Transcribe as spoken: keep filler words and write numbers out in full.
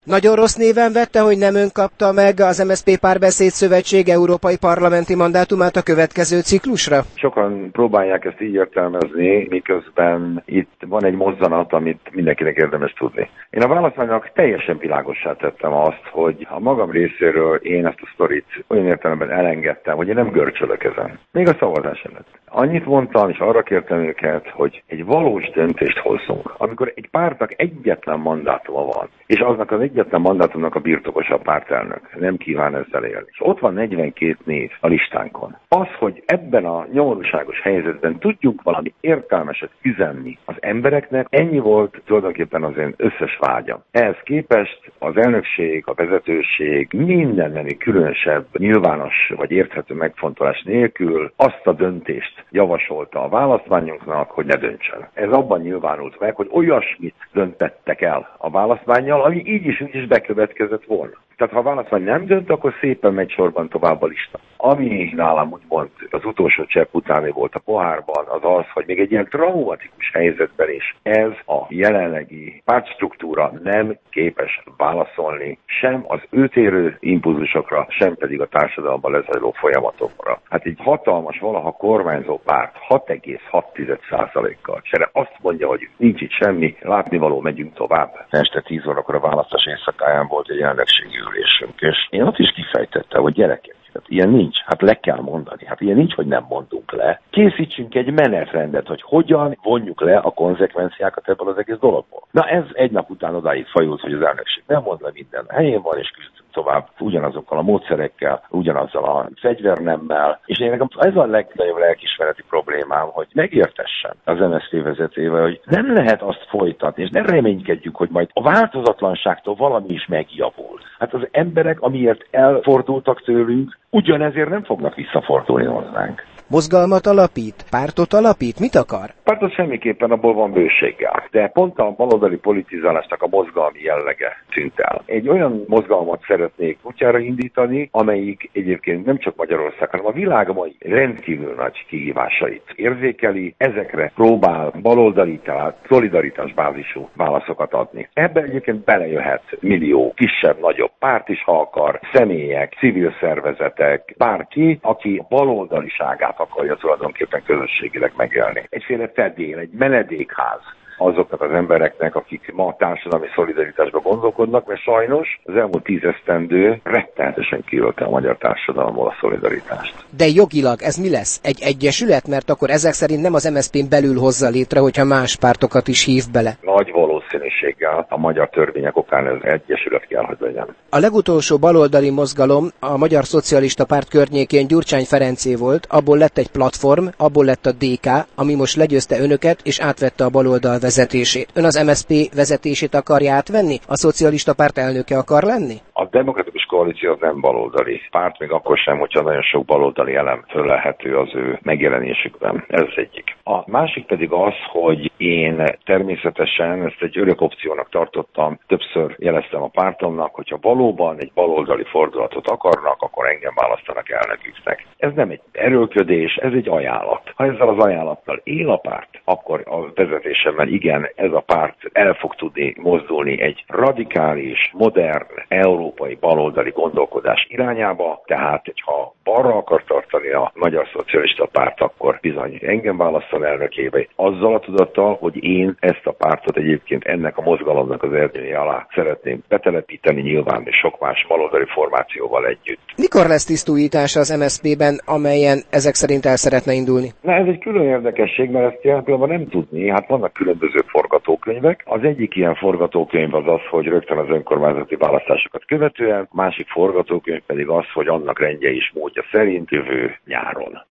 Nagyon rossz néven vette, hogy nem ön kapta meg az em es zé pé Párbeszéd Szövetség európai parlamenti mandátumát a következő ciklusra? Sokan próbálják ezt így értelmezni, miközben itt van egy mozzanat, amit mindenkinek érdemes tudni. Én a választmánynak teljesen világossá tettem azt, hogy a magam részéről én ezt a sztorit olyan értelemben elengedtem, hogy én nem görcsölök ezen. Még a szavazás előtt. Annyit mondtam, és arra kértem őket, hogy egy valós döntést hozzunk, amikor egy pártnak egyetlen mandátuma van, és aznak az egyetlen mandátumnak a birtokosa a pártelnök nem kíván ezzel élni. És ott van negyvenkét név a listánkon. Az, hogy ebben a nyomorúságos helyzetben tudjunk valami értelmeset üzenni az embereknek, ennyi volt tulajdonképpen az én összes vágyam. Ehhez képest az elnökség, a vezetőség mindennemű különösebb, nyilvános vagy érthető megfontolás nélkül azt a döntést javasolta a választmányunknak, hogy ne döntsön. Ez abban nyilvánult meg, hogy olyasmit döntettek el a választmánnyal, ami így is, úgy is bekövetkezett volna. Tehát ha a választmány nem dönt, akkor szépen megy sorban tovább a lista. Ami nálam úgymond az utolsó csepp utáni volt a pohárban, az az, hogy még egy ilyen traumatikus helyzetben is ez a jelenlegi pártstruktúra nem képes válaszolni sem az őt érő impulzusokra, sem pedig a társadalomban lezajló folyamatokra. Hát egy hatalmas, valaha kormányzó párt hat egész hat százalékkal csere azt mondja, hogy nincs itt semmi, látnivaló, megyünk tovább. Este tíz órakor a választás éjszakáján volt egy elnökségi ülésünk, és én ott is kifejtettem, hogy gyerekek, hát ilyen nincs, hát le kell mondani, hát ilyen nincs, hogy nem mondunk le. Készítsünk egy menetrendet, hogy hogyan vonjuk le a konzekvenciákat ebből az egész dologból. Na ez egy nap után odáig fajult, hogy az elnökség nem mond le, minden helyén van, és küzdünk tovább ugyanazokkal a módszerekkel, ugyanazzal a fegyvernemmel, és én nekem ez a legnagyobb lelkismereti problémám, hogy megértessen az em es zé pé vezetővel, hogy nem lehet azt folytatni, és ne reménykedjük, hogy majd a változatlanságtól valami is megjavul. Hát az emberek, amiért elfordultak tőlünk, ugyanezért nem fognak visszafordulni hozzánk. Mozgalmat alapít? Pártot alapít? Mit akar? Pártot semmiképpen, abból van bőséggel. De pont a baloldali politizálásnak a mozgalmi jellege tűnt el. Egy olyan mozgalmat szeretnék útjára indítani, amelyik egyébként nem csak Magyarország, hanem a világ mai rendkívül nagy kihívásait érzékeli, ezekre próbál baloldali, tehát szolidaritás bázisú válaszokat adni. Ebben egyébként belejöhet millió kisebb-nagyobb párt is, ha akar, személyek, civil szervezetek, bárki, aki a baloldaliságát akarja tulajdonképpen közösségileg megélni. Egyféle fedél, egy menedékház azoknak az embereknek, akik ma a társadalmi szolidaritásba gondolkodnak, mert sajnos az elmúlt tíz esztendő rettenetesen kiölte a magyar társadalomból a szolidaritást. De jogilag ez mi lesz? Egy egyesület? Mert akkor ezek szerint nem az em es zé pén belül hozza létre, hogyha más pártokat is hív bele. Nagy valószínűséggel a magyar törvények okán ez egyesület kell, hogy legyen. A legutolsó baloldali mozgalom a Magyar Szocialista Párt környékén Gyurcsány Ferencé volt, abból lett egy platform, abból lett a dé ká, ami most legyőzte önöket és átvette a baloldal vezetését. Ön az em es zé pé vezetését akarja átvenni? A Szocialista Párt elnöke akar lenni? A Demokratikus Koalíció az nem baloldali párt, még akkor sem, hogyha nagyon sok baloldali elem fölelhető az ő megjelenésükben. Ez az egyik. A másik pedig az, hogy én természetesen ezt egy örök opciónak tartottam, többször jeleztem a pártomnak, hogyha valóban egy baloldali fordulatot akarnak, akkor engem választanak elnöküknek. Ez nem egy erőlködés, ez egy ajánlat. Ha ezzel az ajánlattal él a párt, akkor a vezetésemmel igen, ez a párt el fog tudni mozdulni egy radikális, modern, európai baloldali gondolkodás irányába, tehát hogyha balra akar tartani a Magyar Szocialista Párt, akkor bizony engem válaszol elnökébe. Azzal a tudattal, hogy én ezt a pártot egyébként ennek a mozgalomnak az erdője alá szeretném betelepíteni, nyilván és sok más baloldali formációval együtt. Mikor lesz tisztújítás az em es zé pében, amelyen ezek szerint el szeretne indulni? Na ez egy külön érdekesség, mert ezt jelen pillanatban nem tudni. Hát vannak különböző forgatókönyvek. Az egyik ilyen forgatókönyv az az, hogy rögtön az önkormányzati választásokat követően, másik forgatókönyv pedig az, hogy annak rendje és módja szerint jövő nyáron.